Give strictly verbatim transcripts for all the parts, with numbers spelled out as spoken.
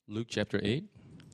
Luke chapter eight.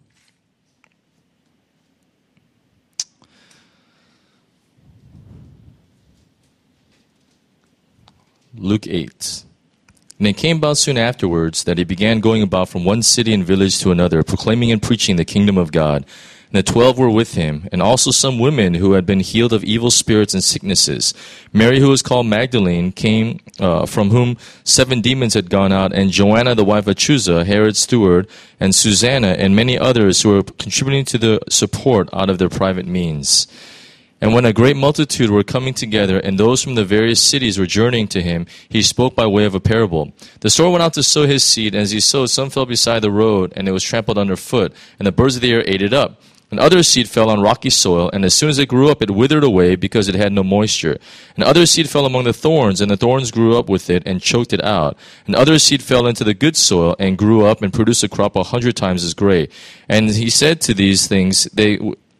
Luke eight. And it came about soon afterwards that he began going about from one city and village to another, proclaiming and preaching the kingdom of God. And the twelve were with him, and also some women who had been healed of evil spirits and sicknesses. Mary, who was called Magdalene, came uh, from whom seven demons had gone out, and Joanna, the wife of Chuza, Herod's steward, and Susanna, and many others who were contributing to the support out of their private means. And when a great multitude were coming together, and those from the various cities were journeying to him, he spoke by way of a parable. The sower went out to sow his seed, and as he sowed, some fell beside the road, and it was trampled underfoot, and the birds of the air ate it up. And other seed fell on rocky soil, and as soon as it grew up, it withered away because it had no moisture. And other seed fell among the thorns, and the thorns grew up with it and choked it out. And other seed fell into the good soil and grew up and produced a crop a hundred times as great. And he said to these things, they...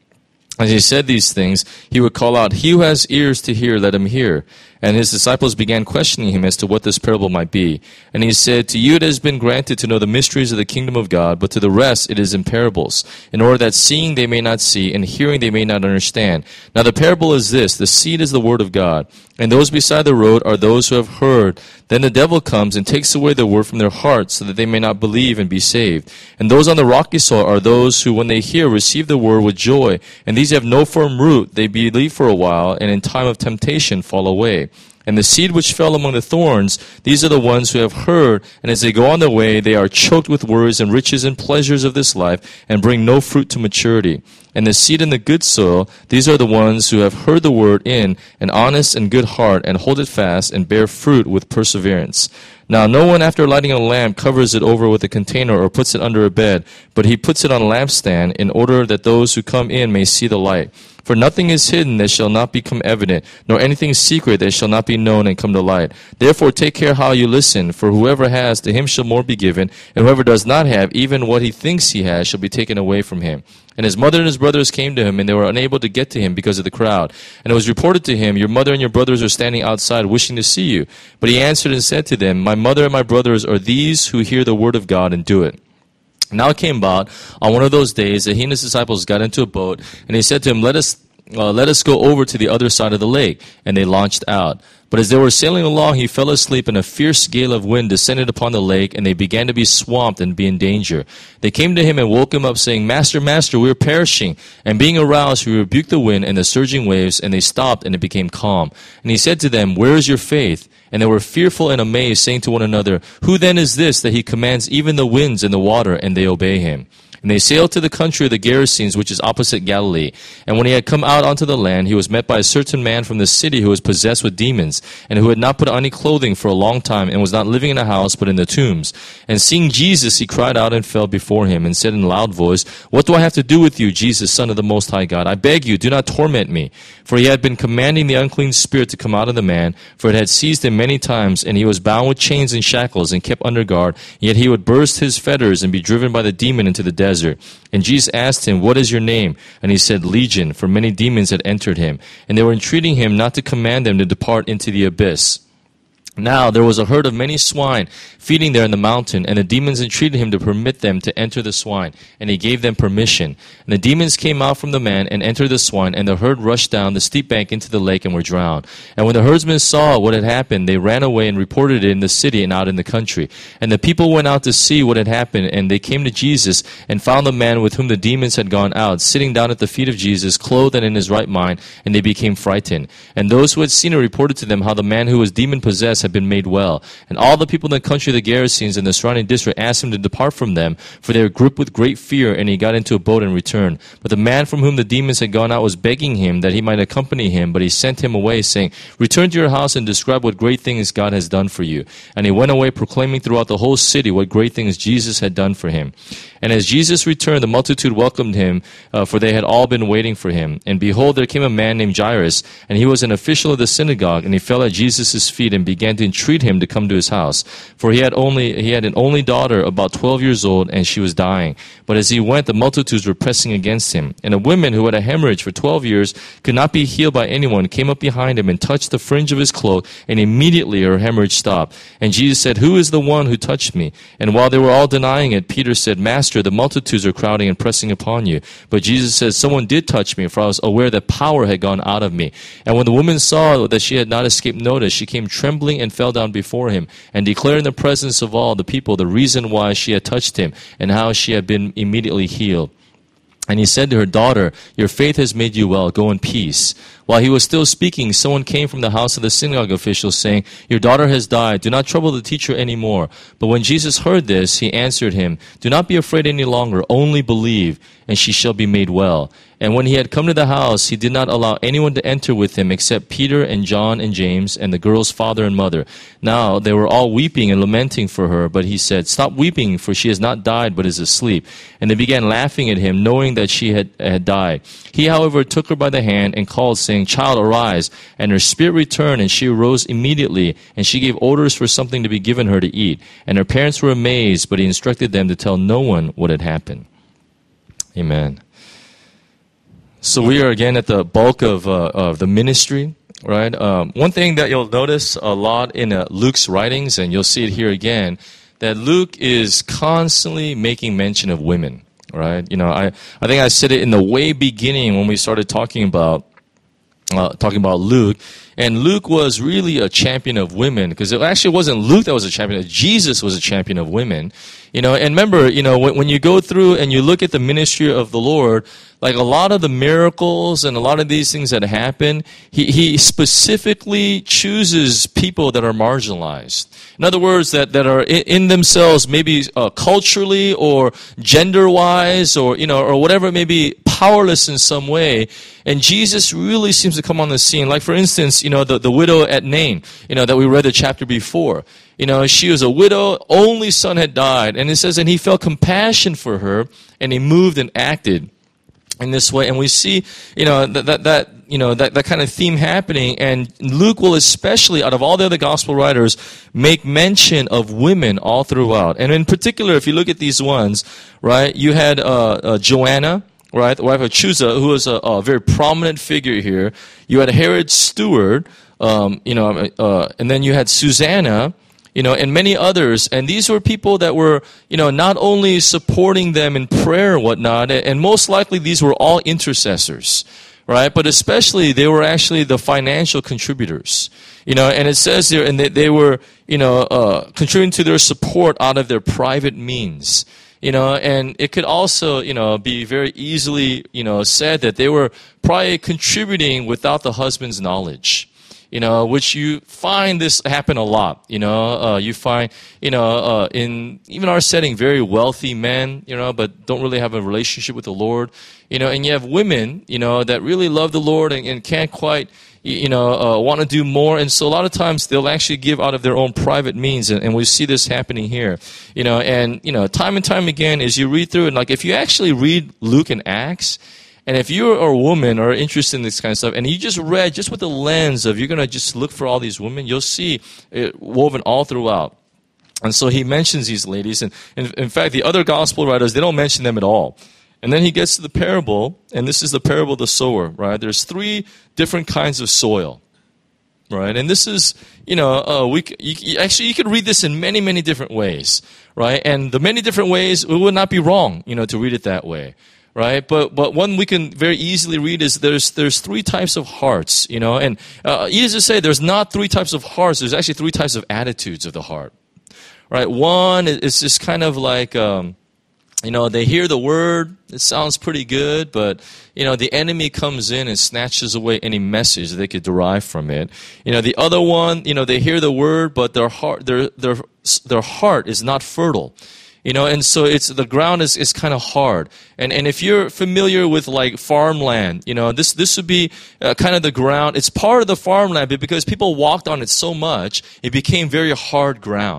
As he said these things, he would call out, "He who has ears to hear, let him hear." And his disciples began questioning him as to what this parable might be. And he said, "To you it has been granted to know the mysteries of the kingdom of God, but to the rest it is in parables, in order that seeing they may not see, and hearing they may not understand. Now the parable is this: the seed is the word of God, and those beside the road are those who have heard. Then the devil comes and takes away the word from their hearts, so that they may not believe and be saved. And those on the rocky soil are those who, when they hear, receive the word with joy. And these have no firm root. They believe for a while, and in time of temptation fall away. And the seed which fell among the thorns, these are the ones who have heard, and as they go on their way, they are choked with worries and riches and pleasures of this life, and bring no fruit to maturity. And the seed in the good soil, these are the ones who have heard the word in an honest and good heart, and hold it fast, and bear fruit with perseverance. Now no one, after lighting a lamp, covers it over with a container or puts it under a bed, but he puts it on a lampstand, in order that those who come in may see the light. For nothing is hidden that shall not become evident, nor anything secret that shall not be known and come to light. Therefore take care how you listen, for whoever has, to him shall more be given, and whoever does not have, even what he thinks he has, shall be taken away from him. And his mother and his brothers came to him, and they were unable to get to him because of the crowd. And it was reported to him, "Your mother and your brothers are standing outside, wishing to see you." But he answered and said to them, "My mother and my brothers are these who hear the word of God and do it." Now it came about on one of those days that he and his disciples got into a boat, and he said to him, "Let us Uh, let us go over to the other side of the lake." And they launched out. But as they were sailing along, he fell asleep, and a fierce gale of wind descended upon the lake, and they began to be swamped and be in danger. They came to him and woke him up, saying, "Master, Master, we are perishing." And being aroused, he rebuked the wind and the surging waves, and they stopped, and it became calm. And he said to them, "Where is your faith?" And they were fearful and amazed, saying to one another, "Who then is this, that he commands even the winds and the water, and they obey him?" And they sailed to the country of the Gerasenes, which is opposite Galilee. And when he had come out onto the land, he was met by a certain man from the city who was possessed with demons, and who had not put on any clothing for a long time, and was not living in a house, but in the tombs. And seeing Jesus, he cried out and fell before him, and said in a loud voice, "What do I have to do with you, Jesus, Son of the Most High God? I beg you, do not torment me." For he had been commanding the unclean spirit to come out of the man, for it had seized him many times, and he was bound with chains and shackles, and kept under guard. Yet he would burst his fetters, and be driven by the demon into the desert. And Jesus asked him, "What is your name?" And he said, "Legion," for many demons had entered him. And they were entreating him not to command them to depart into the abyss. Now there was a herd of many swine feeding there in the mountain, and the demons entreated him to permit them to enter the swine, and he gave them permission. And the demons came out from the man and entered the swine, and the herd rushed down the steep bank into the lake and were drowned. And when the herdsmen saw what had happened, they ran away and reported it in the city and out in the country. And the people went out to see what had happened, and they came to Jesus and found the man with whom the demons had gone out, sitting down at the feet of Jesus, clothed and in his right mind, and they became frightened. And those who had seen it reported to them how the man who was demon-possessed had been made well. And all the people in the country of the Gerasenes and the surrounding district asked him to depart from them, for they were gripped with great fear, and he got into a boat and returned. But the man from whom the demons had gone out was begging him that he might accompany him, but he sent him away, saying, "Return to your house and describe what great things God has done for you." And he went away proclaiming throughout the whole city what great things Jesus had done for him. And as Jesus returned, the multitude welcomed him, uh, for they had all been waiting for him. And behold, there came a man named Jairus, and he was an official of the synagogue, and he fell at Jesus' feet and began to to entreat him to come to his house. For he had only he had an only daughter, about twelve years old, and she was dying. But as he went, the multitudes were pressing against him. And a woman who had a hemorrhage for twelve years, could not be healed by anyone, came up behind him and touched the fringe of his cloak, and immediately her hemorrhage stopped. And Jesus said, "Who is the one who touched me?" And while they were all denying it, Peter said, "Master, the multitudes are crowding and pressing upon you." But Jesus said, "Someone did touch me, for I was aware that power had gone out of me." And when the woman saw that she had not escaped notice, she came trembling and fell down before him, and declared in the presence of all the people the reason why she had touched him, and how she had been immediately healed. And he said to her, "Daughter, your faith has made you well. Go in peace." While he was still speaking, someone came from the house of the synagogue official, saying, "Your daughter has died. Do not trouble the teacher anymore." But when Jesus heard this, he answered him, "Do not be afraid any longer. Only believe, and she shall be made well." And when he had come to the house, he did not allow anyone to enter with him except Peter and John and James and the girl's father and mother. Now they were all weeping and lamenting for her, but he said, "Stop weeping, for she has not died, but is asleep." And they began laughing at him, knowing that she had, had died. He, however, took her by the hand and called, saying, "Child, arise." And her spirit returned, and she arose immediately, and she gave orders for something to be given her to eat. And her parents were amazed, but he instructed them to tell no one what had happened. Amen. So we are again at the bulk of uh, of the ministry, right? Um, one thing that you'll notice a lot in uh, Luke's writings, and you'll see it here again, that Luke is constantly making mention of women, right? You know, I, I think I said it in the way beginning when we started talking about uh, talking about Luke. And Luke was really a champion of women, because it actually wasn't Luke that was a champion. Jesus was a champion of women. You know, and remember, you know, when, when you go through and you look at the ministry of the Lord, like a lot of the miracles and a lot of these things that happen, he, he specifically chooses people that are marginalized. In other words, that, that are in, in themselves maybe uh, culturally or gender-wise or, you know, or whatever it may be, powerless in some way. And Jesus really seems to come on the scene. Like, for instance, you know, the, the widow at Nain, you know, that we read the chapter before. You know, she was a widow, only son had died. And it says, and he felt compassion for her, and he moved and acted in this way. And we see, you know, that, that, that you know, that, that kind of theme happening. And Luke will especially, out of all the other gospel writers, make mention of women all throughout. And in particular, if you look at these ones, right, you had uh, uh, Joanna, right, the wife of Chuza, who was a, a very prominent figure here. You had Herod's steward, um, you know, uh, and then you had Susanna, you know, and many others. And these were people that were, you know, not only supporting them in prayer and whatnot, and most likely these were all intercessors, right? But especially they were actually the financial contributors, you know, and it says there, and they, they were, you know, uh, contributing to their support out of their private means. You know, and it could also, you know, be very easily, you know, said that they were probably contributing without the husband's knowledge. You know, which you find this happen a lot. You know, uh, you find, you know, uh, in even our setting, very wealthy men, you know, but don't really have a relationship with the Lord. You know, and you have women, you know, that really love the Lord and, and can't quite, you know, uh, want to do more. And so a lot of times they'll actually give out of their own private means. And, and we see this happening here. You know, and, you know, time and time again, as you read through it, like if you actually read Luke and Acts, and if you are a woman or are interested in this kind of stuff, and you just read just with the lens of you're going to just look for all these women, you'll see it woven all throughout. And so he mentions these ladies. And in, in fact, the other gospel writers, they don't mention them at all. And then he gets to the parable, and this is the parable of the sower, right? There's three different kinds of soil, right? And this is, you know, uh, we you, actually you could read this in many, many different ways, right? And the many different ways, it would not be wrong, you know, to read it that way, right? But but one we can very easily read is there's there's three types of hearts, you know, and uh, easy to say there's not three types of hearts. There's actually three types of attitudes of the heart, right? One is just kind of like. Um, You know, they hear the word, it sounds pretty good, but, you know, the enemy comes in and snatches away any message that they could derive from it. You know, the other one, you know, they hear the word, but their heart, their, their, their heart is not fertile. You know, and so it's, the ground is, is kind of hard. And, and if you're familiar with like farmland, you know, this, this would be uh, kind of the ground. It's part of the farmland, but because people walked on it so much, it became very hard ground.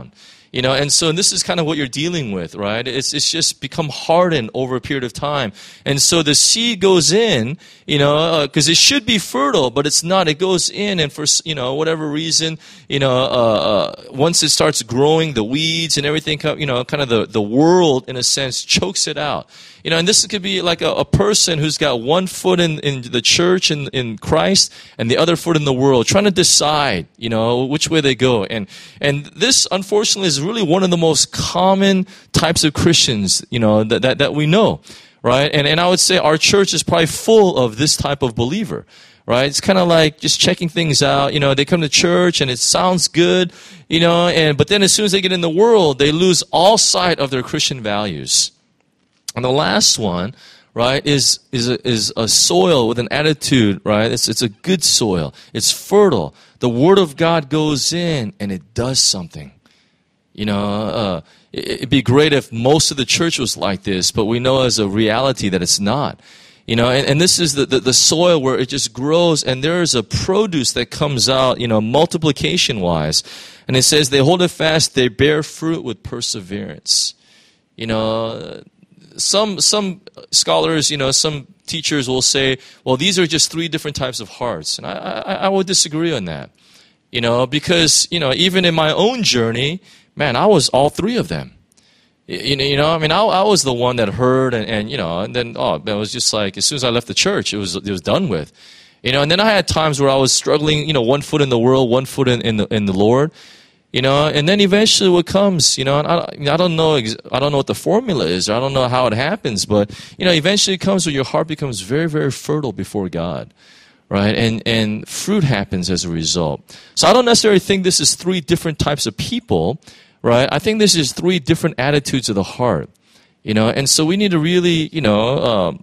You know, and so this is kind of what you're dealing with, right? It's it's just become hardened over a period of time. And so the seed goes in, you know, because uh, it should be fertile, but it's not. It goes in, and for, you know, whatever reason, you know, uh, uh, once it starts growing, the weeds and everything, you know, kind of the, the world, in a sense, chokes it out. You know, and this could be like a, a person who's got one foot in, in the church in, in Christ and the other foot in the world, trying to decide, you know, which way they go. And and this, unfortunately, is really one of the most common types of Christians, you know, that that, that we know, right? And and I would say our church is probably full of this type of believer, right? It's kind of like just checking things out. You know, they come to church and it sounds good, you know, and but then as soon as they get in the world, they lose all sight of their Christian values. And the last one, right, is is a, is a soil with an attitude, right? It's it's a good soil. It's fertile. The Word of God goes in and it does something. You know, uh, it, it'd be great if most of the church was like this, but we know as a reality that it's not. You know, and, and this is the, the, the soil where it just grows, and there is a produce that comes out, you know, multiplication-wise. And it says, they hold it fast, they bear fruit with perseverance. You know, Some some scholars, you know, some teachers will say, well, these are just three different types of hearts. And I, I, I would disagree on that. You know, because, you know, even in my own journey, man, I was all three of them. You know, you know I mean, I, I was the one that heard and, and, you know, and then, oh, it was just like, as soon as I left the church, it was it was done with. You know, and then I had times where I was struggling, you know, one foot in the world, one foot in, in the in the Lord. You know, and then eventually what comes, you know, and I, I don't know, I don't know what the formula is, or I don't know how it happens, but, you know, eventually it comes where your heart becomes very, very fertile before God, right? And, and fruit happens as a result. So I don't necessarily think this is three different types of people, right? I think this is three different attitudes of the heart, you know, and so we need to really, you know, um,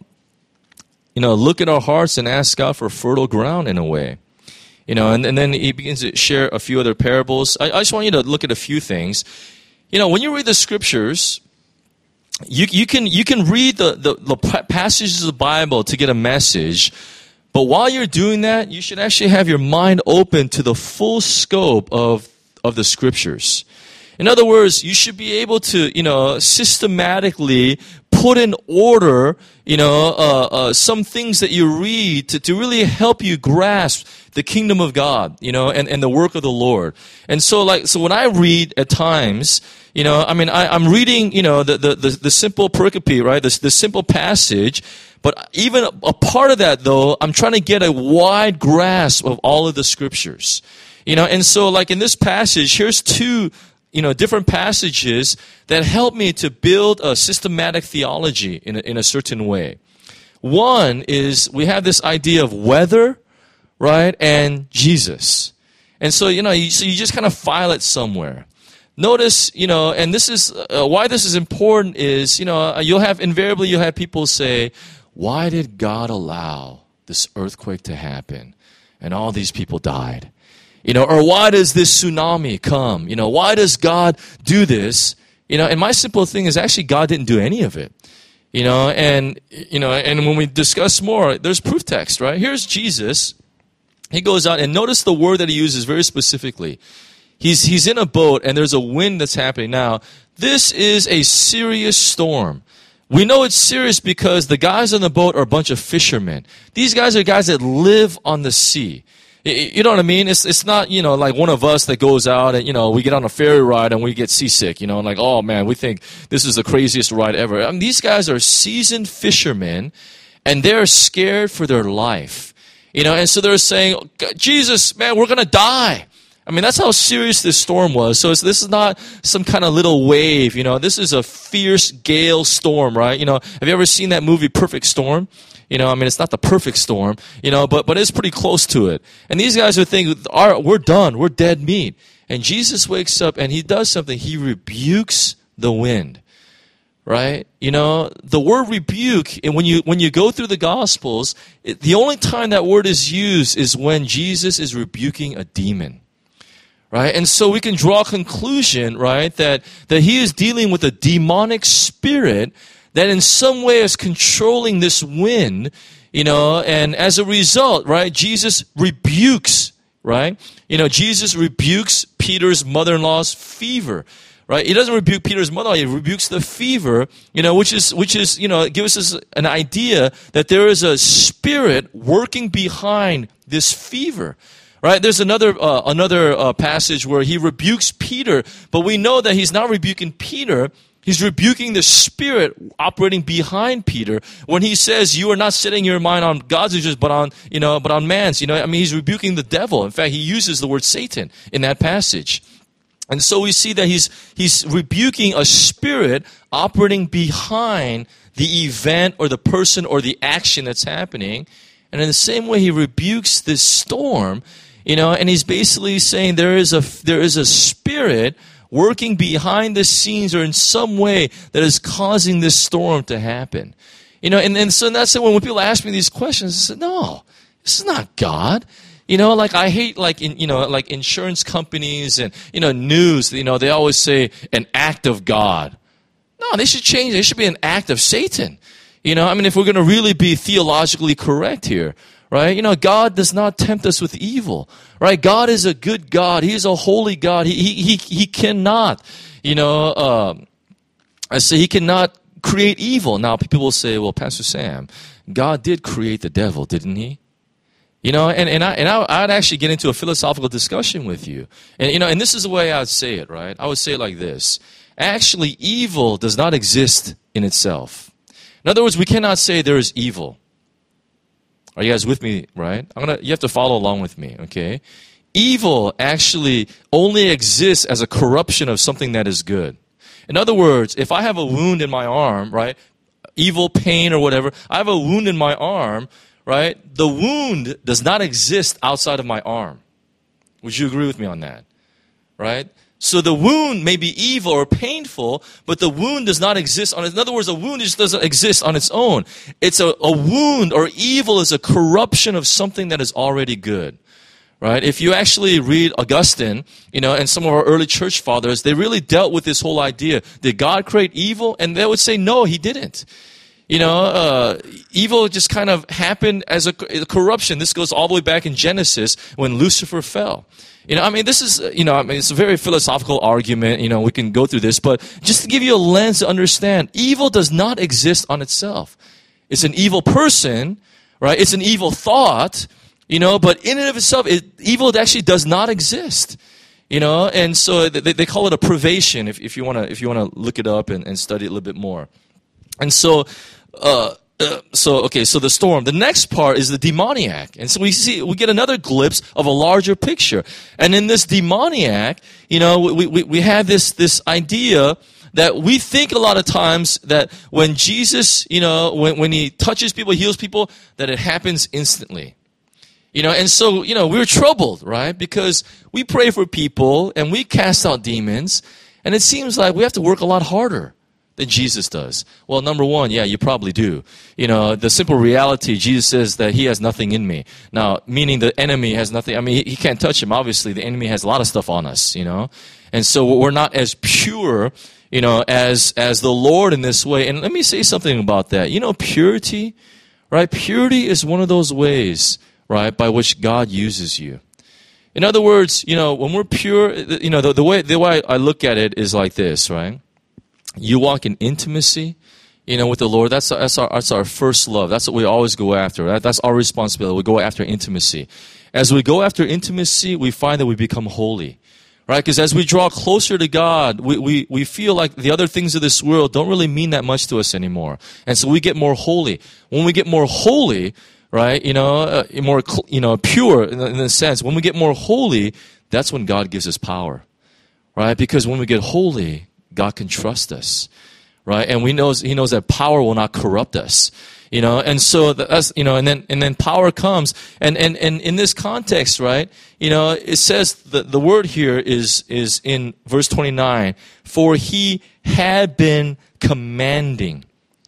you know, look at our hearts and ask God for fertile ground in a way. You know, and, and then he begins to share a few other parables. I, I just want you to look at a few things. You know, when you read the scriptures, you you can you can read the, the, the passages of the Bible to get a message, but while you're doing that, you should actually have your mind open to the full scope of of the scriptures. In other words, you should be able to, you know, systematically put in order, you know, uh, uh, some things that you read to, to really help you grasp the kingdom of God, you know, and, and the work of the Lord. And so, like, so when I read at times, you know, I mean, I, I'm reading, you know, the, the, the, the simple pericope, right, the, the simple passage, but even a, a part of that, though, I'm trying to get a wide grasp of all of the scriptures. You know, and so, like, in this passage, here's two you know, different passages that help me to build a systematic theology in a, in a certain way. One is we have this idea of weather, right, and Jesus. And so, you know, you, so you just kind of file it somewhere. Notice, you know, and this is, uh, why this is important is, you know, you'll have, invariably you'll have people say, why did God allow this earthquake to happen? And all these people died. You know, or why does this tsunami come? You know, why does God do this? You know, and my simple thing is actually God didn't do any of it. You know, and, you know, and when we discuss more, there's proof text, right? Here's Jesus. He goes out and notice the word that he uses very specifically. He's, he's in a boat and there's a wind that's happening. Now, this is a serious storm. We know it's serious because the guys on the boat are a bunch of fishermen. These guys are guys that live on the sea. You know what I mean? It's it's not, you know, like one of us that goes out and, you know, we get on a ferry ride and we get seasick, you know, and like, oh man, we think this is the craziest ride ever. I mean, these guys are seasoned fishermen and they're scared for their life, you know, and so they're saying, Jesus, man, we're going to die. I mean, that's how serious this storm was. So it's, this is not some kind of little wave, you know, this is a fierce gale storm, right? You know, have you ever seen that movie Perfect Storm? You know, I mean, it's not the perfect storm, you know, but but it's pretty close to it. And these guys are thinking, all right, we're done. We're dead meat. And Jesus wakes up and he does something. He rebukes the wind, right? You know, the word rebuke, and when you when you go through the Gospels, it, the only time that word is used is when Jesus is rebuking a demon. Right? And so we can draw a conclusion, right, that, that he is dealing with a demonic spirit that in some way is controlling this wind, you know, and as a result, right, Jesus rebukes, right? You know, Jesus rebukes Peter's mother-in-law's fever, right? He doesn't rebuke Peter's mother-in-law. He rebukes the fever, you know, which is, which is, you know, gives us an idea that there is a spirit working behind this fever. Right? There's another uh, another uh, passage where he rebukes Peter, but we know that he's not rebuking Peter. He's rebuking the spirit operating behind Peter when he says, "You are not setting your mind on God's interest, but on you know, but on man's." You know, I mean, he's rebuking the devil. In fact, he uses the word Satan in that passage, and so we see that he's he's rebuking a spirit operating behind the event or the person or the action that's happening, and in the same way, he rebukes this storm. You know, and he's basically saying there is a there is a spirit working behind the scenes or in some way that is causing this storm to happen. You know, and, and so that's when when people ask me these questions, I said, no, this is not God. You know, like I hate like in you know like insurance companies and you know news. You know, they always say an act of God. No, they should change. It should be an act of Satan. You know, I mean, if we're going to really be theologically correct here. Right? You know, God does not tempt us with evil. Right? God is a good God. He is a holy God. He he he, he cannot, you know, uh, I say he cannot create evil. Now, people will say, well, Pastor Sam, God did create the devil, didn't he? You know, and, and I and I I'd actually get into a philosophical discussion with you. And you know, and this is the way I would say it, right? I would say it like this. Actually, evil does not exist in itself. In other words, we cannot say there is evil. Are you guys with me, right? I'm gonna. You have to follow along with me, okay? Evil actually only exists as a corruption of something that is good. In other words, if I have a wound in my arm, right? Evil, pain, or whatever, I have a wound in my arm, right? The wound does not exist outside of my arm. Would you agree with me on that? Right? So the wound may be evil or painful, but the wound does not exist on it. In other words, a wound just doesn't exist on its own. It's a, a wound or evil is a corruption of something that is already good. Right? If you actually read Augustine, you know, and some of our early church fathers, they really dealt with this whole idea. Did God create evil? And they would say, no, he didn't. You know, uh, evil just kind of happened as a, a corruption. This goes all the way back in Genesis when Lucifer fell. You know, I mean, this is, you know, I mean, it's a very philosophical argument. You know, we can go through this, but just to give you a lens to understand, evil does not exist on itself. It's an evil person, right? It's an evil thought, you know, but in and of itself, it, evil actually does not exist. You know, and so they, they call it a privation. If, if you want to, if you want to look it up and, and study it a little bit more. And so, uh, Uh, so, okay, so the storm. The next part is the demoniac. And so we see, we get another glimpse of a larger picture. And in this demoniac, you know, we, we, we have this, this idea that we think a lot of times that when Jesus, you know, when, when he touches people, heals people, that it happens instantly. You know, and so, you know, we're troubled, right? Because we pray for people and we cast out demons, and it seems like we have to work a lot harder than Jesus does. Well, number one, yeah, you probably do. You know, the simple reality, Jesus says that he has nothing in me. Now, meaning the enemy has nothing. I mean, he, he can't touch him. Obviously, the enemy has a lot of stuff on us, you know. And so we're not as pure, you know, as as the Lord in this way. And let me say something about that. You know, purity, right? Purity is one of those ways, right, by which God uses you. In other words, you know, when we're pure, you know, the, the way the way I look at it is like this, right? You walk in intimacy, you know, with the Lord. That's our, that's our, that's our first love. That's what we always go after. Right? That's our responsibility. We go after intimacy. As we go after intimacy, we find that we become holy, right? Because as we draw closer to God, we, we, we feel like the other things of this world don't really mean that much to us anymore. And so we get more holy. When we get more holy, right, you know, uh, more, you know, pure in the, in the sense, when we get more holy, that's when God gives us power, right? Because when we get holy, God can trust us, right? And we knows He knows that power will not corrupt us, you know. And so that's, you know, and then and then power comes, and and and in this context, right? You know, it says the the word here is is in verse twenty-nine. For He had been commanding,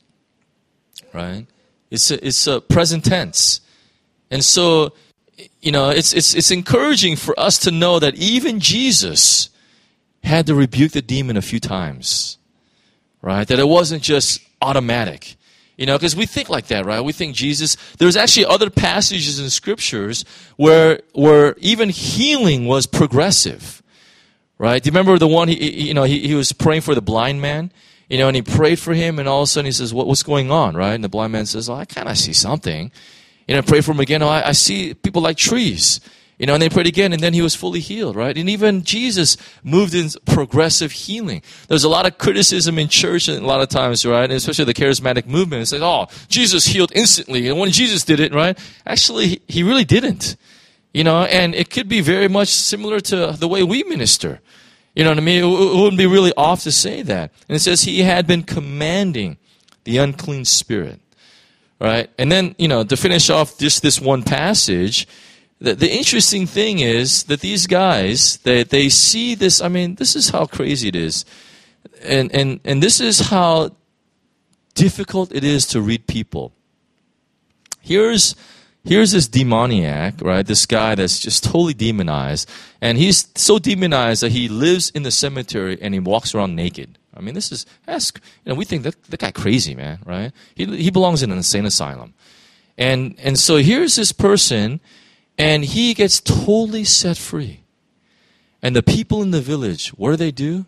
right? It's a, it's a present tense, and so you know, it's it's it's encouraging for us to know that even Jesus had to rebuke the demon a few times, right? That it wasn't just automatic, you know, because we think like that, right? We think Jesus, there's actually other passages in scriptures where, where even healing was progressive, right? Do you remember the one, he, he- you know, he, he was praying for the blind man, you know, and he prayed for him, and all of a sudden he says, what, what's going on, right? And the blind man says, oh, I kind of see something. You know, pray for him again, oh, I, I see people like trees. You know, and they prayed again, and then he was fully healed, right? And even Jesus moved in progressive healing. There's a lot of criticism in church a lot of times, right? And especially the charismatic movement. It's like, oh, Jesus healed instantly. And when Jesus did it, right? Actually, he really didn't. You know, and it could be very much similar to the way we minister. You know what I mean? It wouldn't be really off to say that. And it says he had been commanding the unclean spirit, right? And then, you know, to finish off just this one passage, The, the interesting thing is that these guys, they, they see this, I mean, this is how crazy it is. And, and, and this is how difficult it is to read people. Here's, here's this demoniac, right? This guy that's just totally demonized. And he's so demonized that he lives in the cemetery and he walks around naked. I mean, this is, that's, you know, we think that, that guy crazy, man, right? He, he belongs in an insane asylum. And, and so here's this person, and he gets totally set free. And the people in the village, what do they do?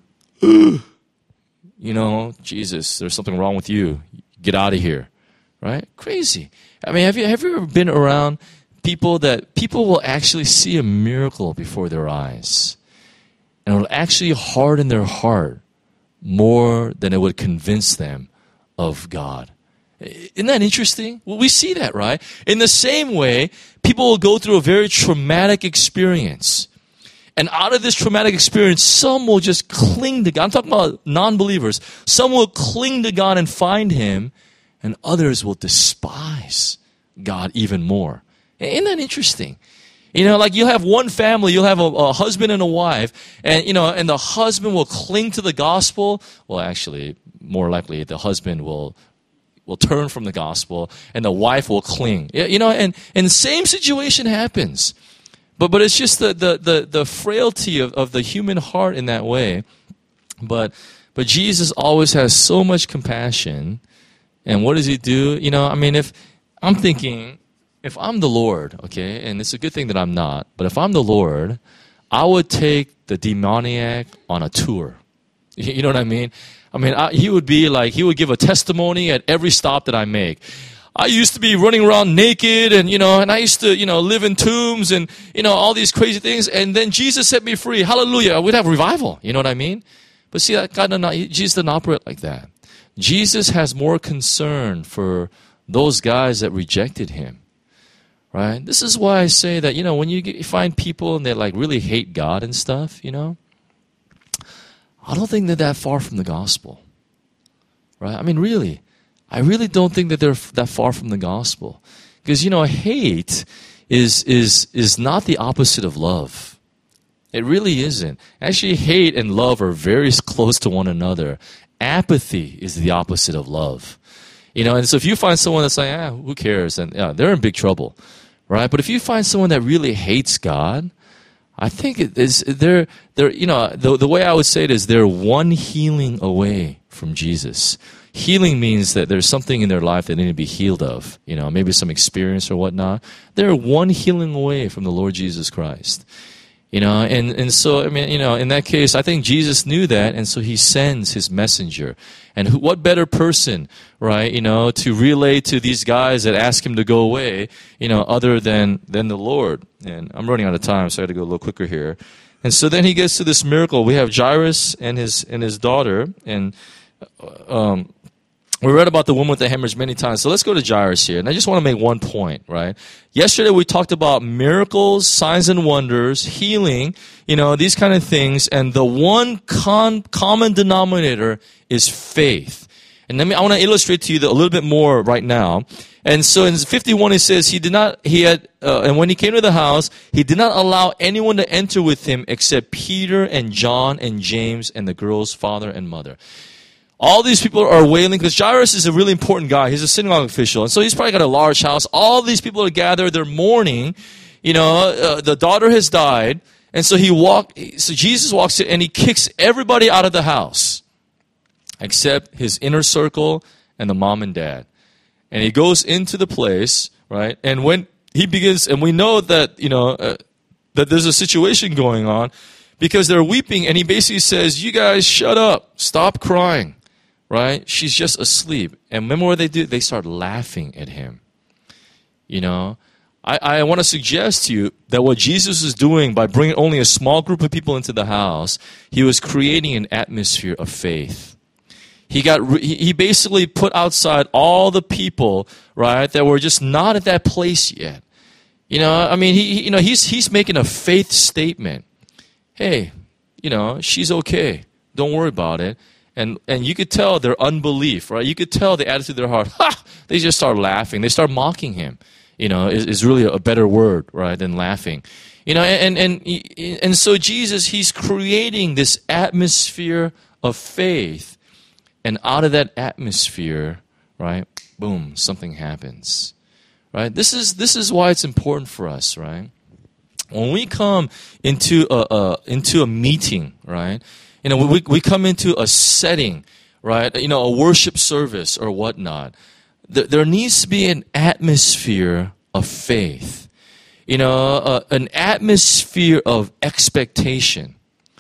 You know, Jesus, there's something wrong with you. Get out of here. Right? Crazy. I mean, have you, have you ever been around people that people will actually see a miracle before their eyes? And it will actually harden their heart more than it would convince them of God. Isn't that interesting? Well, we see that, right? In the same way, people will go through a very traumatic experience. And out of this traumatic experience, some will just cling to God. I'm talking about non-believers. Some will cling to God and find Him, and others will despise God even more. Isn't that interesting? You know, like you'll have one family, you'll have a, a husband and a wife, and, you know, and the husband will cling to the gospel. Well, actually, more likely, the husband will will turn from the gospel, and the wife will cling. You know, and, and the same situation happens. But but it's just the the the, the frailty of, of the human heart in that way. But but Jesus always has so much compassion. And what does he do? You know, I mean, if I'm thinking, if I'm the Lord, okay, and it's a good thing that I'm not, but if I'm the Lord, I would take the demoniac on a tour. You know what I mean? I mean, I, he would be like, he would give a testimony at every stop that I make. I used to be running around naked and, you know, and I used to, you know, live in tombs and, you know, all these crazy things. And then Jesus set me free. Hallelujah. We'd have revival. You know what I mean? But see, God did not, Jesus didn't operate like that. Jesus has more concern for those guys that rejected him. Right? This is why I say that, you know, when you, get, you find people and they like really hate God and stuff, you know, I don't think they're that far from the gospel. Right? I mean, really. I really don't think that they're that far from the gospel. Because, you know, hate is is is not the opposite of love. It really isn't. Actually, hate and love are very close to one another. Apathy is the opposite of love. You know, and so if you find someone that's like, ah, who cares? And yeah, they're in big trouble. Right? But if you find someone that really hates God, I think it is they're they're you know, the the way I would say it is they're one healing away from Jesus. Healing means that there's something in their life that they need to be healed of, you know, maybe some experience or whatnot. They're one healing away from the Lord Jesus Christ, you know, and, and so, I mean, you know, in that case, I think Jesus knew that, and so he sends his messenger. And who, what better person, right, you know, to relay to these guys that ask him to go away, you know, other than, than the Lord. And I'm running out of time, so I got to go a little quicker here. And so then he gets to this miracle. We have Jairus and his, and his daughter, and, um, we read about the woman with the hemorrhage many times. So let's go to Jairus here. And I just want to make one point, right? Yesterday we talked about miracles, signs and wonders, healing, you know, these kind of things. And the one con- common denominator is faith. And let me, I want to illustrate to you the, a little bit more right now. And so in fifty-one it says, he did not, he had, uh, and when he came to the house, he did not allow anyone to enter with him except Peter and John and James and the girl's father and mother. All these people are wailing because Jairus is a really important guy. He's a synagogue official. And so he's probably got a large house. All these people are gathered. They're mourning. You know, uh, the daughter has died. And so he walked, so Jesus walks in and he kicks everybody out of the house except his inner circle and the mom and dad. And he goes into the place, right? And when he begins, and we know that, you know, uh, that there's a situation going on, because they're weeping, and he basically says, you guys shut up, stop crying, right? She's just asleep. And remember what they do? They start laughing at him. You know, I, I want to suggest to you that what Jesus is doing by bringing only a small group of people into the house, he was creating an atmosphere of faith. He got he basically put outside all the people, right, that were just not at that place yet. You know, I mean, he, he you know, he's he's making a faith statement. Hey, you know, she's okay. Don't worry about it. And and you could tell their unbelief, right? You could tell the attitude of their heart. Ha! They just start laughing. They start mocking him. You know, is, is really a better word, right, than laughing. You know, and and and so Jesus, he's creating this atmosphere of faith. And out of that atmosphere, right, boom, something happens. Right? This is this is why it's important for us, right? When we come into a, a into a meeting, right? You know, we we come into a setting, right? You know, a worship service or whatnot. There, there needs to be an atmosphere of faith. You know, uh, an atmosphere of expectation,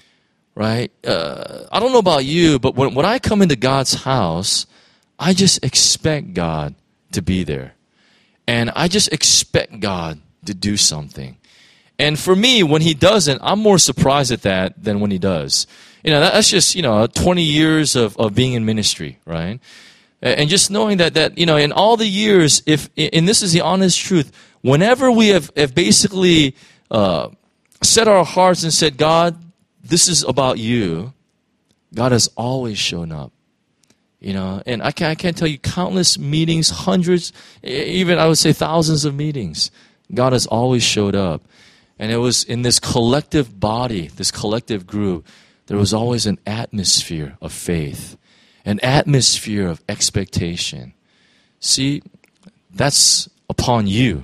right? Uh, I don't know about you, but when when I come into God's house, I just expect God to be there, and I just expect God to do something. And for me, when he doesn't, I'm more surprised at that than when he does. You know, that's just, you know, twenty years of, of being in ministry, right? And just knowing that, that, you know, in all the years, if, and this is the honest truth, whenever we have, have basically uh, set our hearts and said, God, this is about you, God has always shown up. You know, and I can't, I can't tell you countless meetings, hundreds, even I would say thousands of meetings. God has always showed up. And it was in this collective body, this collective group, there was always an atmosphere of faith, an atmosphere of expectation. See, that's upon you.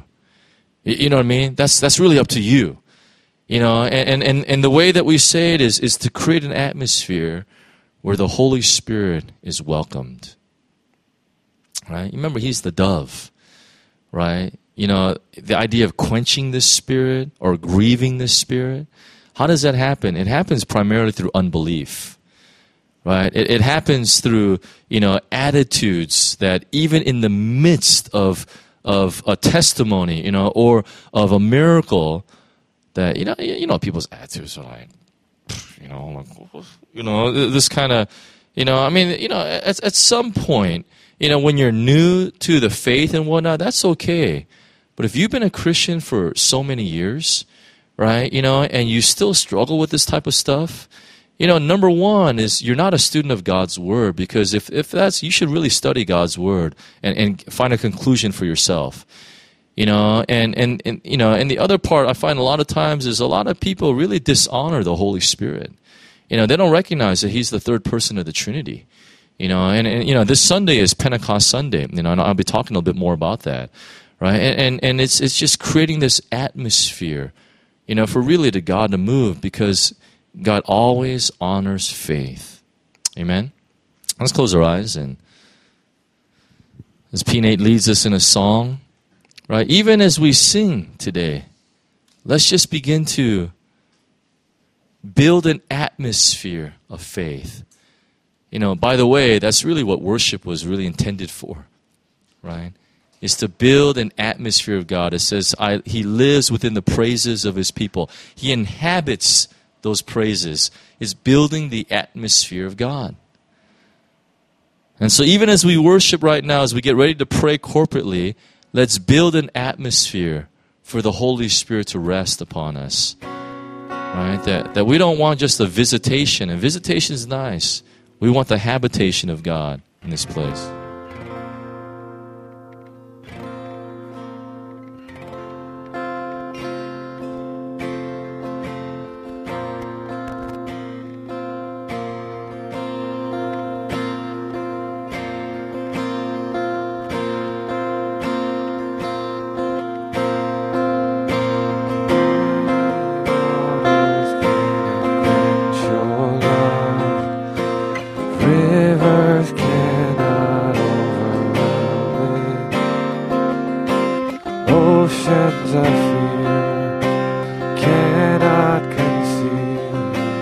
You know what I mean? That's that's really up to you. You know, and, and, and the way that we say it is, is to create an atmosphere where the Holy Spirit is welcomed. Right? Remember, he's the dove, right? You know, the idea of quenching the Spirit or grieving the Spirit, how does that happen? It happens primarily through unbelief, right? It, it happens through, you know, attitudes that even in the midst of of a testimony, you know, or of a miracle, that, you know, you know, people's attitudes are like, you know, like, you know, this kind of, you know, I mean, you know, at, at some point, you know, when you're new to the faith and whatnot, that's okay. But if you've been a Christian for so many years, right, you know, and you still struggle with this type of stuff, you know, number one is you're not a student of God's Word, because if, if that's, you should really study God's Word and, and find a conclusion for yourself. You know, and, and, and, you know, and the other part I find a lot of times is a lot of people really dishonor the Holy Spirit. You know, they don't recognize that he's the third person of the Trinity. You know, and, and you know, this Sunday is Pentecost Sunday. You know, and I'll be talking a little bit more about that. Right? And, and, and it's, it's just creating this atmosphere, you know, for really to God to move, because God always honors faith. Amen? Let's close our eyes, and as P Nate leads us in a song, right, even as we sing today, let's just begin to build an atmosphere of faith. You know, by the way, that's really what worship was really intended for, right? Is to build an atmosphere of God. It says I, he lives within the praises of his people. He inhabits those praises. Is building the atmosphere of God. And so even as we worship right now, as we get ready to pray corporately, let's build an atmosphere for the Holy Spirit to rest upon us. Right? That, that we don't want just a visitation. And visitation is nice. We want the habitation of God in this place. Oceans of fear cannot conceal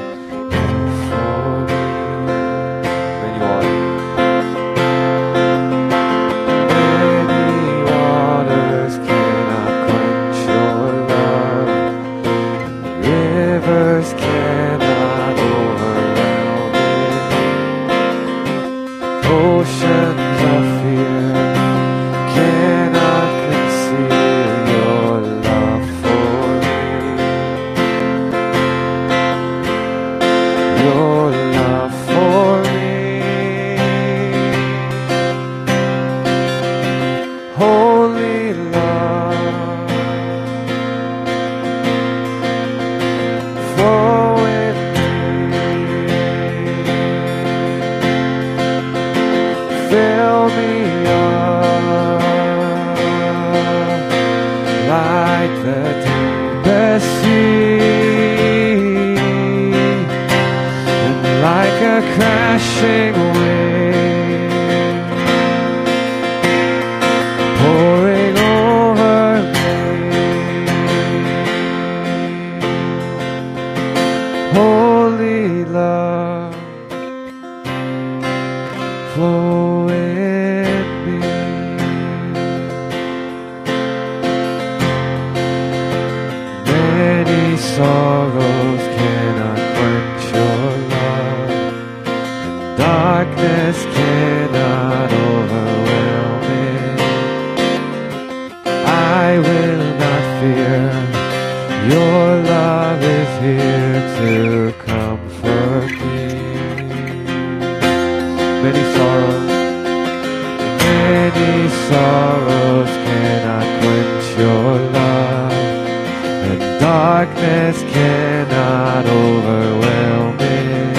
holy love, flow in me, fill me up like the deepest sea, and like a crashing wave pouring over me. Holy love, flow in me. Many sorrows cannot quench your love, and darkness cannot overwhelm it. I will not fear, your love is here to comfort me. Many sorrows, many sorrows cannot quench your love, and darkness cannot overwhelm it.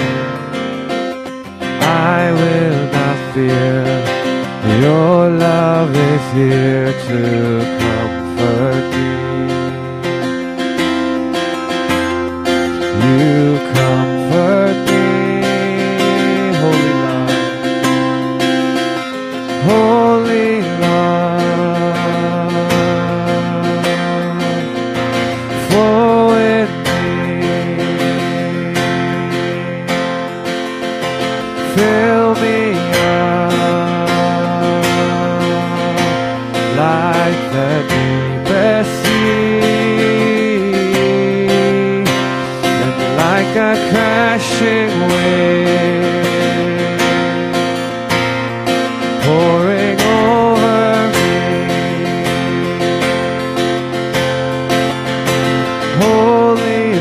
I will not fear, your love is here to comfort me. You comfort me, holy love, holy love, flow in me, fill me up like the deepest sea, and like a crashing wave pouring over me. Holy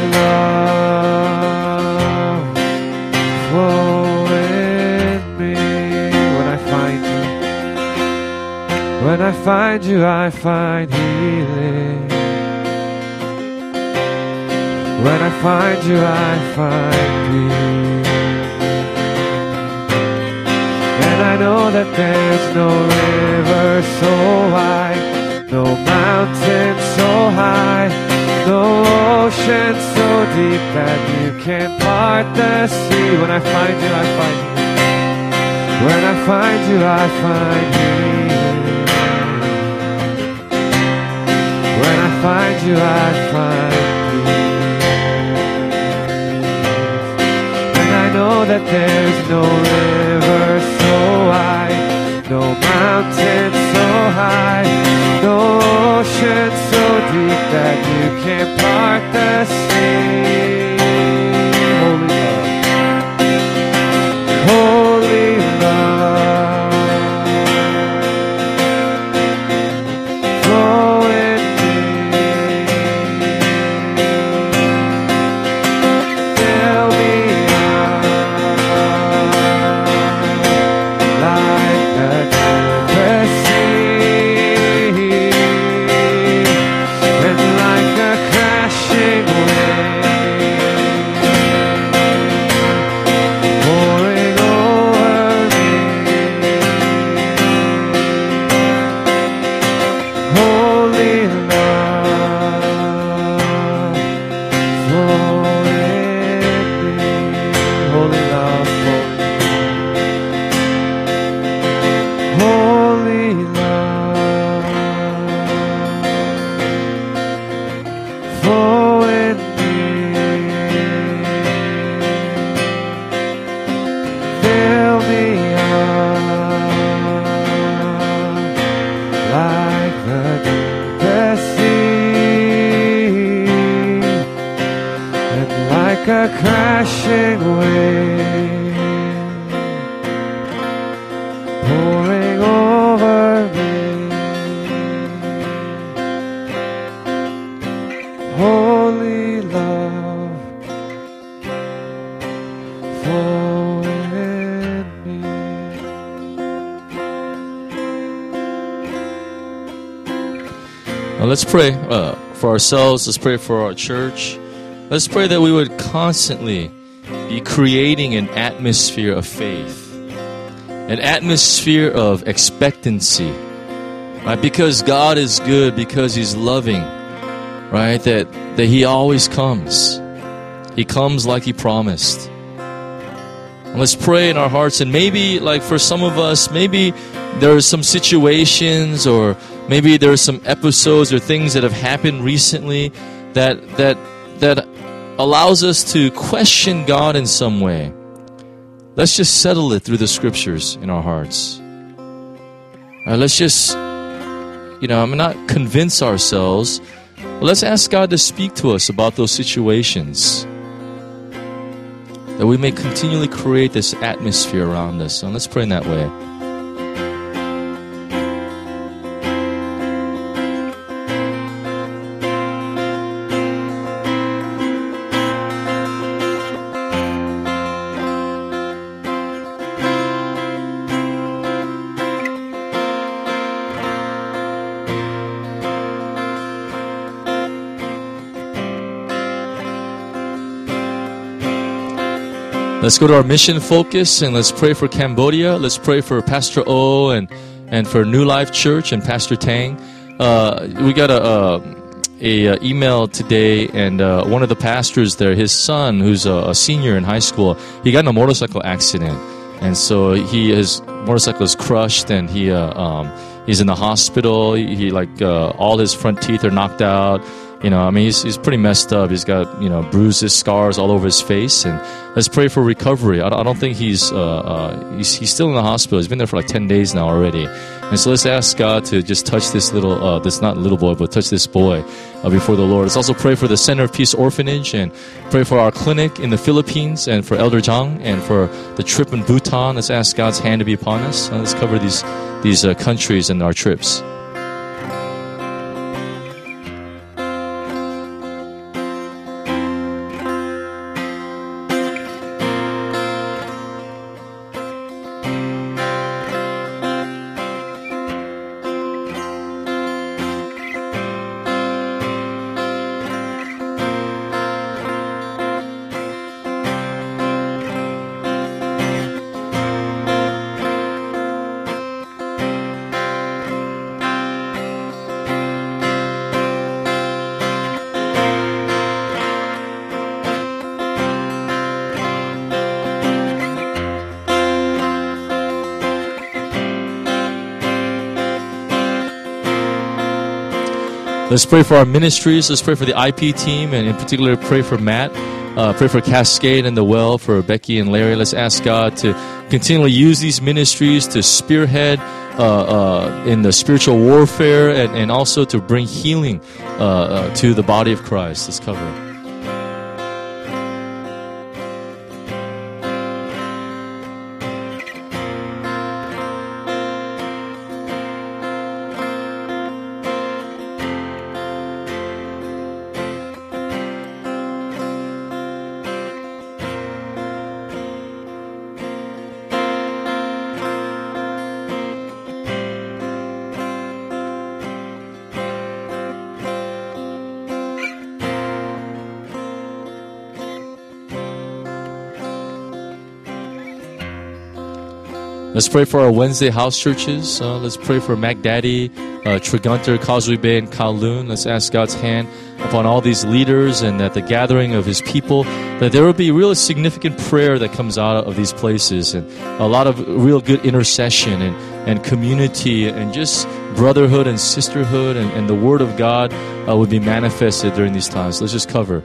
love, flow in me. When I find you, when I find you, I find healing. When I find you, I find peace. And I know that there's no river so wide, no mountain so high, no ocean so deep that you can't part the sea. When I find you, I find you. When I find you, I find healing. When I find you, I find peace. I know that there's no river so wide, no mountain so high, no ocean so deep that you can't part the sea. Holy love, holy love, flow in me, fill me like a crashing wave pouring over me. Uh, let's pray uh, for ourselves. Let's pray for our church. Let's pray that we would constantly be creating an atmosphere of faith, an atmosphere of expectancy, right? Because God is good, because He's loving, right? That that He always comes. He comes like He promised. And let's pray in our hearts, and maybe, like for some of us, maybe there are some situations, or maybe there are some episodes or things that have happened recently that that that allows us to question God in some way. Let's just settle it through the scriptures in our hearts. All right, let's just, you know, I'm not convince ourselves, but let's ask God to speak to us about those situations, that we may continually create this atmosphere around us. And let's pray in that way. Let's go to our mission focus, and let's pray for Cambodia. Let's pray for Pastor O and, and for New Life Church and Pastor Tang. Uh, we got a, a, a email today, and uh, one of the pastors there, his son, who's a, a senior in high school, he got in a motorcycle accident, and so he his motorcycle is crushed, and he uh, um, he's in the hospital. He, he like uh, all his front teeth are knocked out. You know, I mean, he's he's pretty messed up. He's got, you know, bruises, scars all over his face, and let's pray for recovery. I, I don't think he's, uh, uh, he's he's still in the hospital. He's been there for like ten days now already, and so let's ask God to just touch this little, uh, this not little boy, but touch this boy uh, before the Lord. Let's also pray for the Center of Peace Orphanage, and pray for our clinic in the Philippines, and for Elder Zhang, and for the trip in Bhutan. Let's ask God's hand to be upon us. Uh, let's cover these these uh, countries and our trips. Let's pray for our ministries. Let's pray for the I P team, and in particular, pray for Matt. Uh, pray for Cascade and the Well, for Becky and Larry. Let's ask God to continually use these ministries to spearhead uh, uh, in the spiritual warfare, and, and also to bring healing uh, uh, to the body of Christ. Let's cover it. Let's pray for our Wednesday house churches. Uh, let's pray for MacDaddy, uh, Tregunter, Causeway Bay, and Kowloon. Let's ask God's hand upon all these leaders, and at the gathering of His people, that there will be real significant prayer that comes out of these places, and a lot of real good intercession and, and community, and just brotherhood and sisterhood, and, and the Word of God uh, would be manifested during these times. Let's just cover.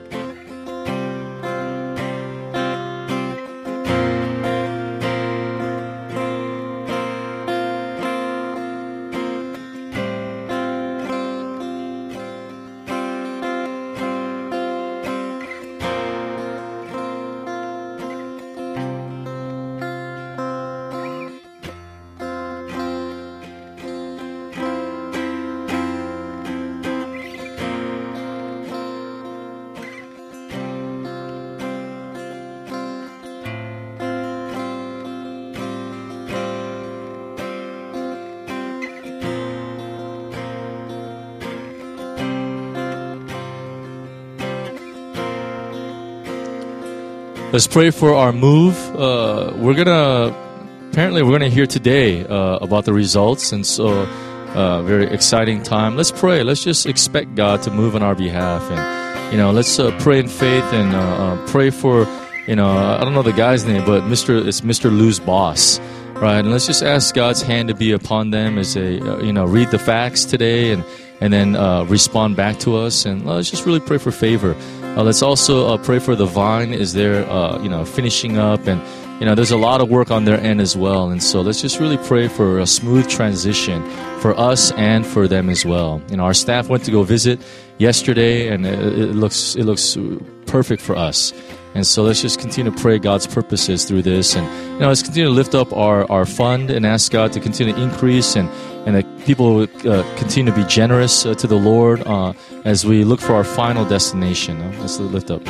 Let's pray for our move. Uh, we're gonna apparently we're gonna hear today uh, about the results, and so uh, very exciting time. Let's pray. Let's just expect God to move on our behalf, and you know, let's uh, pray in faith and uh, uh, pray for you know I don't know the guy's name, but Mister it's Mister Lou's boss, right? And let's just ask God's hand to be upon them as they uh, you know read the facts today and and then uh, respond back to us, and uh, let's just really pray for favor. Uh, let's also uh, pray for the vine as they're, uh, you know, finishing up, and you know, there's a lot of work on their end as well. And so let's just really pray for a smooth transition for us and for them as well. You know, our staff went to go visit yesterday, and it, it looks it looks perfect for us. And so let's just continue to pray God's purposes through this, and you know, let's continue to lift up our, our fund and ask God to continue to increase, and and that people will uh, continue to be generous uh, to the Lord uh, as we look for our final destination. Uh, let's lift up.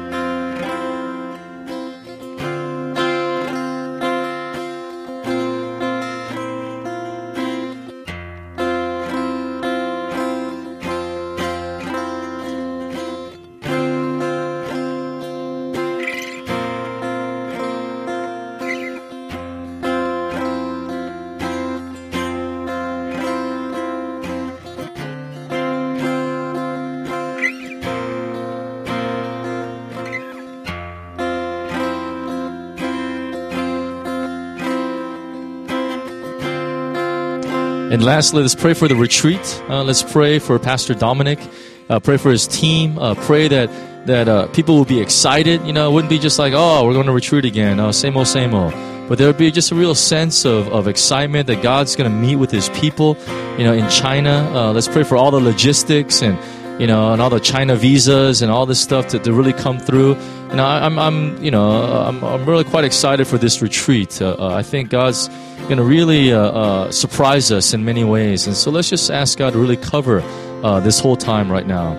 And lastly, let's pray for the retreat. Uh, let's pray for Pastor Dominic. Uh, pray for his team. Uh, pray that that uh, people will be excited. You know, it wouldn't be just like, oh, we're going to retreat again. Oh, same old, same old. But there would be just a real sense of, of excitement that God's going to meet with his people, you know, in China. Uh, let's pray for all the logistics and, you know, and all the China visas and all this stuff to, to really come through. You know, I, I'm, I'm, you know, I'm, I'm really quite excited for this retreat. Uh, uh, I think God's going to really uh, uh, surprise us in many ways. And so let's just ask God to really cover uh, this whole time right now.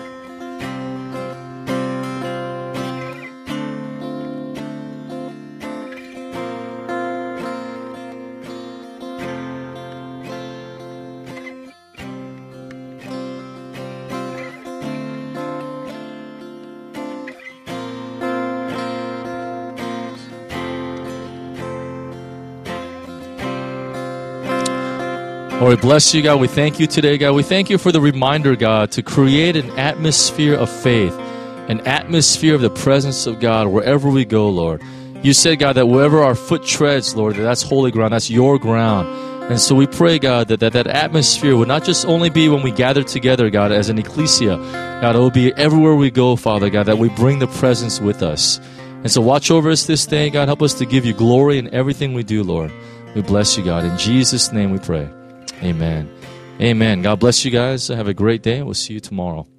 Lord, bless you, God. We thank you today, God. We thank you for the reminder, God, to create an atmosphere of faith, an atmosphere of the presence of God wherever we go, Lord. You said, God, that wherever our foot treads, Lord, that that's holy ground, that's your ground. And so we pray, God, that that, that atmosphere would not just only be when we gather together, God, as an ecclesia. God, it will be everywhere we go, Father, God, that we bring the presence with us. And so watch over us this day, God. Help us to give you glory in everything we do, Lord. We bless you, God. In Jesus' name we pray. Amen. Amen. God bless you guys. Have a great day. We'll see you tomorrow.